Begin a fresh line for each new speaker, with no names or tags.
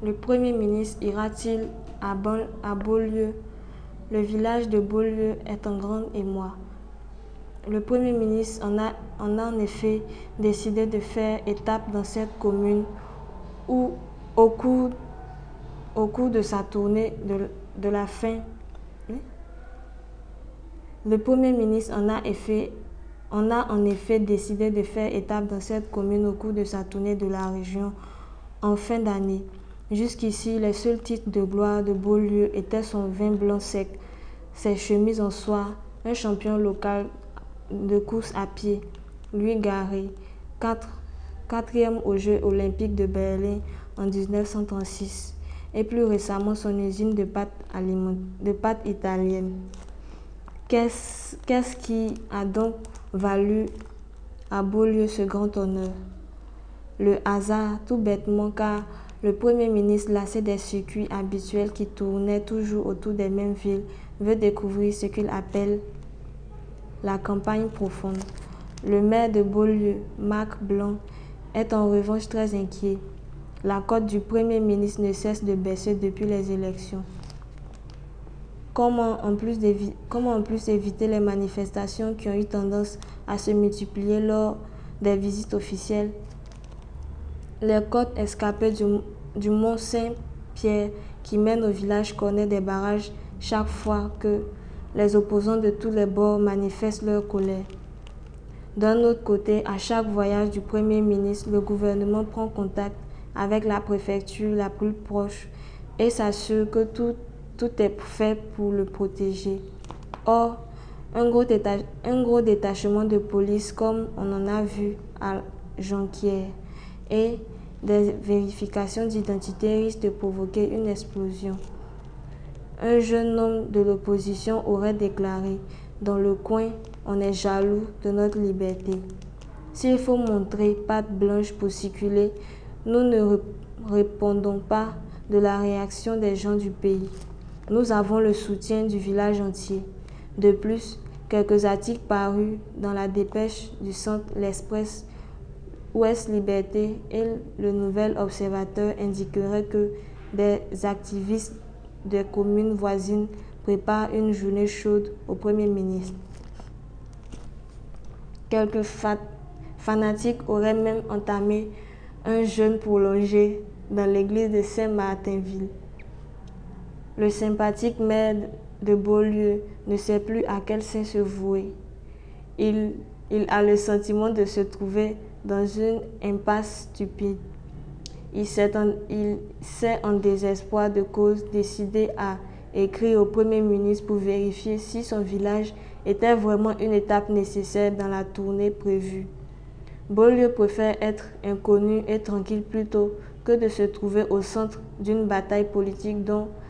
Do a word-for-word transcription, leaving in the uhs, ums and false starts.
Le Premier ministre ira-t-il à, bon, à Beaulieu? Le village de Beaulieu est en grand émoi. Le Premier ministre en a, en a en effet décidé de faire étape dans cette commune où, au cours, au cours de sa tournée de, de la fin, le Premier ministre en a, effet, en a en effet décidé de faire étape dans cette commune au cours de sa tournée de la région en fin d'année. Jusqu'ici, les seuls titres de gloire de Beaulieu étaient son vin blanc sec, ses chemises en soie, un champion local de course à pied, Louis Garré, quatre, quatrième aux Jeux olympiques de Berlin en mille neuf cent trente-six, et plus récemment son usine de pâtes, de pâtes italiennes. Qu'est-ce, qu'est-ce qui a donc valu à Beaulieu ce grand honneur? Le hasard, tout bêtement, car le Premier ministre, lassé des circuits habituels qui tournaient toujours autour des mêmes villes, veut découvrir ce qu'il appelle la campagne profonde. Le maire de Beaulieu, Marc Blanc, est en revanche très inquiet. La cote du Premier ministre ne cesse de baisser depuis les élections. Comment en plus, comment en plus éviter les manifestations qui ont eu tendance à se multiplier lors des visites officielles? Les côtes escarpées du, du mont Saint-Pierre qui mènent au village connaissent des barrages chaque fois que les opposants de tous les bords manifestent leur colère. D'un autre côté, à chaque voyage du Premier ministre, le gouvernement prend contact avec la préfecture la plus proche et s'assure que tout, tout est fait pour le protéger. Or, un gros, détach- un gros détachement de police, comme on en a vu à Jonquière, et des vérifications d'identité risquent de provoquer une explosion. Un jeune homme de l'opposition aurait déclaré « Dans le coin, on est jaloux de notre liberté. S'il faut montrer patte blanche pour circuler, nous ne répondons pas de la réaction des gens du pays. Nous avons le soutien du village entier. » De plus, quelques articles parus dans la dépêche du centre L'Express, Ouest Liberté et le Nouvel Observateur indiqueraient que des activistes des communes voisines préparent une journée chaude au Premier ministre. Quelques fat fanatiques auraient même entamé un jeûne prolongé dans l'église de Saint-Martinville. Le sympathique maire de Beaulieu ne sait plus à quel saint se vouer. Il, il a le sentiment de se trouver dans une impasse stupide. Il s'est en, il s'est en désespoir de cause décidé à écrire au Premier ministre pour vérifier si son village était vraiment une étape nécessaire dans la tournée prévue. Beaulieu préfère être inconnu et tranquille plutôt que de se trouver au centre d'une bataille politique dont